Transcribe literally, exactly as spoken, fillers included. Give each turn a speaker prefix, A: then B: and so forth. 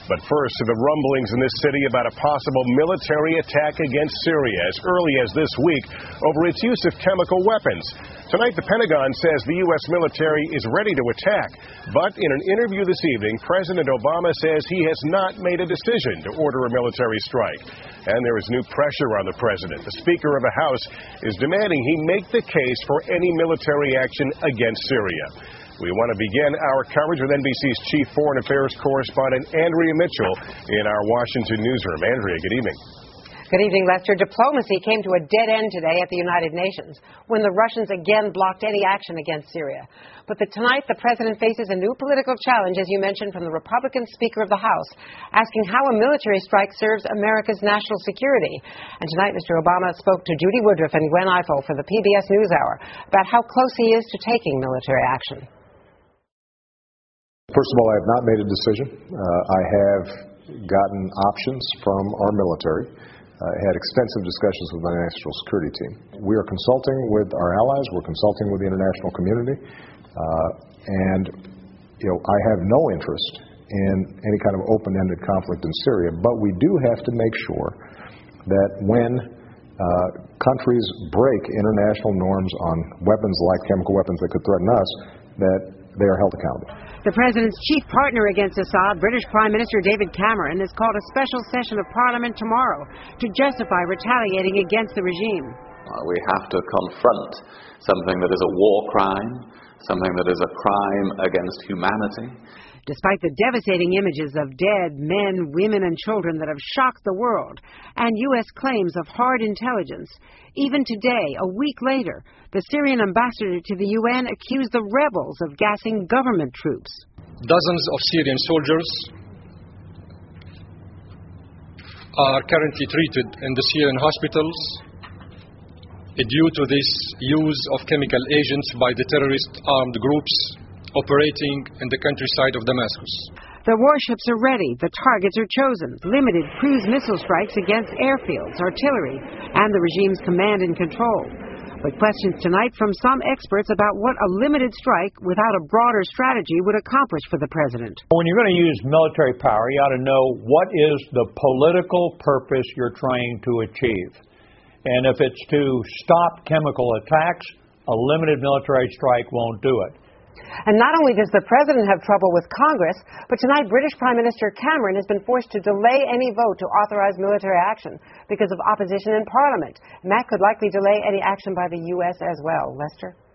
A: But first, to the rumblings in this city about a possible military attack against Syria as early as this week over its use of chemical weapons. Tonight, the Pentagon says the U S military is ready to attack. But in an interview this evening, President Obama says he has not made a decision to order a military strike. And there is new pressure on the president. The Speaker of the House is demanding he make the case for any military action against Syria. We want to begin our coverage with N B C's Chief Foreign Affairs Correspondent Andrea Mitchell in our Washington newsroom. Andrea, good evening.
B: Good evening, Lester. Diplomacy came to a dead end today at the United Nations when the Russians again blocked any action against Syria. But the, tonight, the president faces a new political challenge, as you mentioned, from the Republican Speaker of the House, asking how a military strike serves America's national security. And tonight, Mister Obama spoke to Judy Woodruff and Gwen Ifill for the P B S NewsHour about how close he is to taking military action.
C: First of all, I have not made a decision. Uh, I have gotten options from our military. I uh, had extensive discussions with my national security team. We are consulting with our allies. We're consulting with the international community. Uh, and, you know, I have no interest in any kind of open-ended conflict in Syria. But we do have to make sure that when uh, countries break international norms on weapons like chemical weapons that could threaten us, that they are held accountable.
B: The president's chief partner against Assad, British Prime Minister David Cameron, has called a special session of Parliament tomorrow to justify retaliating against the regime.
D: Uh, we have to confront something that is a war crime, something that is a crime against humanity.
B: Despite the devastating images of dead men, women, and children that have shocked the world, and U S claims of hard intelligence, even today, a week later, the Syrian ambassador to the U N accused the rebels of gassing government troops.
E: Dozens of Syrian soldiers are currently treated in the Syrian hospitals due to this use of chemical agents by the terrorist armed groups operating in the countryside of Damascus.
B: The warships are ready. The targets are chosen. Limited cruise missile strikes against airfields, artillery, and the regime's command and control. But questions tonight from some experts about what a limited strike without a broader strategy would accomplish for the president.
F: When you're going to use military power, you ought to know what is the political purpose you're trying to achieve. And if it's to stop chemical attacks, a limited military strike won't do it.
B: And not only does the president have trouble with Congress, but tonight British Prime Minister Cameron has been forced to delay any vote to authorize military action because of opposition in Parliament. And that could likely delay any action by the U S as well. Lester?